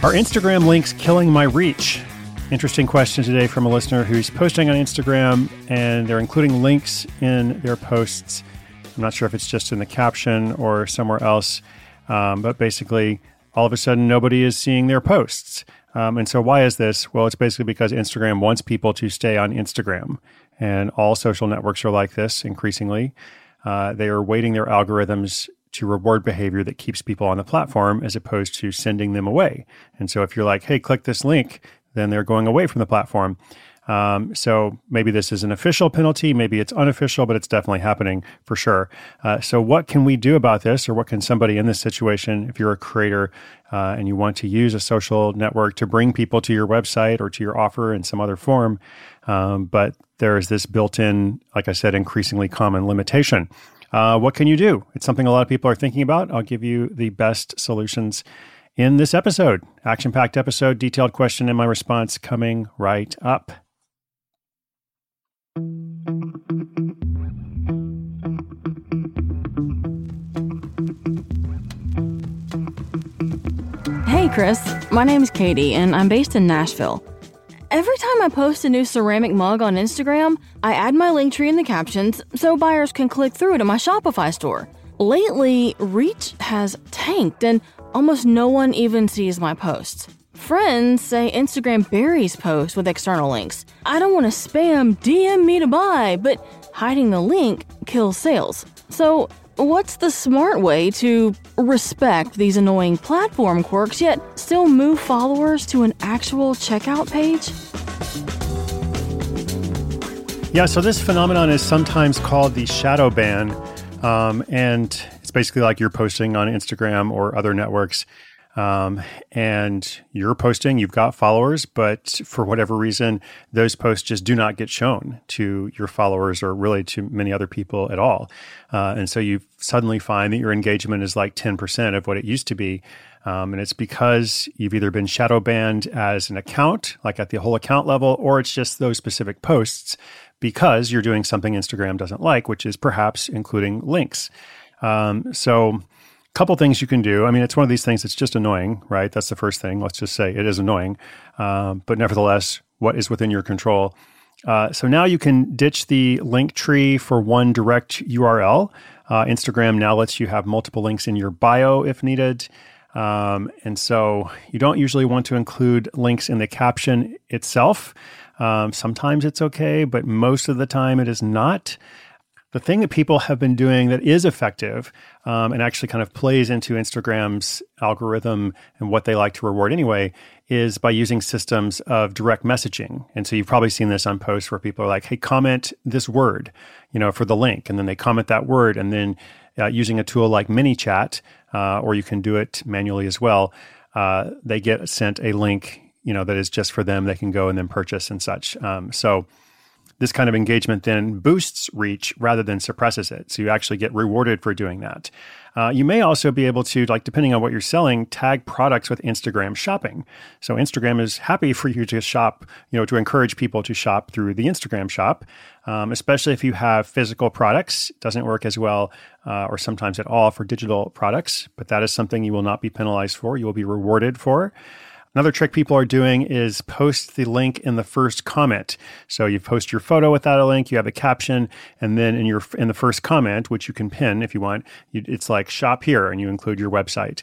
Are Instagram links killing my reach? Interesting question today from a listener who's posting on Instagram and they're including links in their posts. I'm not sure if it's just in the caption or somewhere else, but basically all of a sudden nobody is seeing their posts. And so why is this? Well, it's basically because Instagram wants people to stay on Instagram, and all social networks are like this increasingly. They are weighting their algorithms to reward behavior that keeps people on the platform as opposed to sending them away. And so if you're like, hey, click this link, then they're going away from the platform. So maybe this is an official penalty, maybe it's unofficial, but it's definitely happening for sure. So what can we do about this, or what can somebody in this situation, if you're a creator and you want to use a social network to bring people to your website or to your offer in some other form, but there is this built-in, like I said, increasingly common limitation. What can you do? It's something a lot of people are thinking about. I'll give you the best solutions in this episode. Action-packed episode, detailed question and my response coming right up. Hey Chris, my name is Katie and I'm based in Nashville. Every time I post a new ceramic mug on Instagram, I add my link tree in the captions so buyers can click through to my Shopify store. Lately, reach has tanked and almost no one even sees my posts. Friends say Instagram buries posts with external links. I don't want to spam DM me to buy, but hiding the link kills sales. So, what's the smart way to respect these annoying platform quirks yet still move followers to an actual checkout page? Yeah, so this phenomenon is sometimes called the shadow ban, and it's basically like you're posting on Instagram or other networks, and you're posting, you've got followers, but for whatever reason, those posts just do not get shown to your followers or really to many other people at all. And so you suddenly find that your engagement is like 10% of what it used to be. And it's because you've either been shadow banned as an account, like at the whole account level, or it's just those specific posts because you're doing something Instagram doesn't like, which is perhaps including links. So couple things you can do. I mean, it's one of these things that's just annoying, right? That's the first thing. Let's just say it is annoying. But nevertheless, what is within your control? So now you can ditch the link tree for one direct URL. Instagram now lets you have multiple links in your bio if needed. And so you don't usually want to include links in the caption itself. Sometimes it's okay, but most of the time it is not. The thing that people have been doing that is effective and actually kind of plays into Instagram's algorithm and what they like to reward anyway is by using systems of direct messaging. And so you've probably seen this on posts where people are like, hey, comment this word, for the link. And then they comment that word. And then using a tool like ManyChat, or you can do it manually as well, they get sent a link, that is just for them. They can go and then purchase and such. So this kind of engagement then boosts reach rather than suppresses it. So you actually get rewarded for doing that. You may also be able to, depending on what you're selling, tag products with Instagram shopping. So Instagram is happy for you to shop, to encourage people to shop through the Instagram shop, especially if you have physical products. It doesn't work as well or sometimes at all for digital products, but that is something you will not be penalized for. You will be rewarded for. Another trick people are doing is post the link in the first comment. So you post your photo without a link, you have a caption, and then in the first comment, which you can pin if you want, it's like shop here, and you include your website.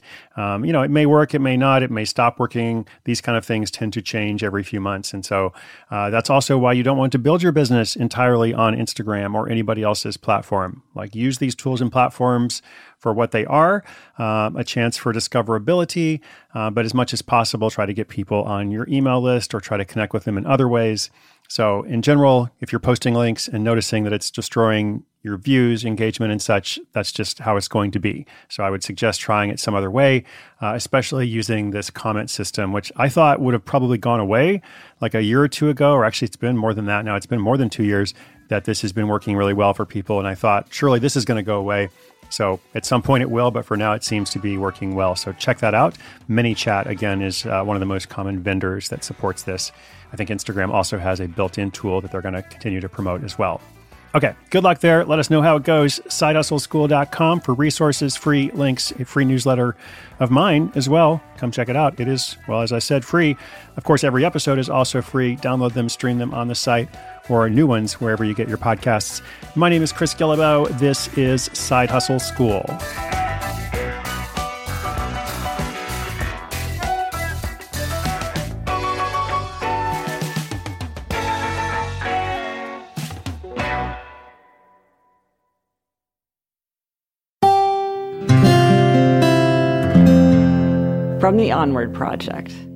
It may work, it may not, it may stop working. These kind of things tend to change every few months. And so that's also why you don't want to build your business entirely on Instagram or anybody else's platform. Use these tools and platforms for what they are, a chance for discoverability, but as much as possible, try to get people on your email list or try to connect with them in other ways. So in general, if you're posting links and noticing that it's destroying your views, engagement, and such, that's just how it's going to be. So I would suggest trying it some other way, especially using this comment system, which I thought would have probably gone away like a year or two ago, or actually it's been more than that now. It's been more than 2 years that this has been working really well for people. And I thought, surely this is going to go away. So at some point it will, but for now it seems to be working well. So check that out. ManyChat, again, is one of the most common vendors that supports this. I think Instagram also has a built-in tool that they're going to continue to promote as well. Okay, good luck there. Let us know how it goes. SideHustleSchool.com for resources, free links, a free newsletter of mine as well. Come check it out. It is, well, as I said, free. Of course, every episode is also free. Download them, stream them on the site, or new ones wherever you get your podcasts. My name is Chris Guillebeau. This is Side Hustle School. From the Onward Project.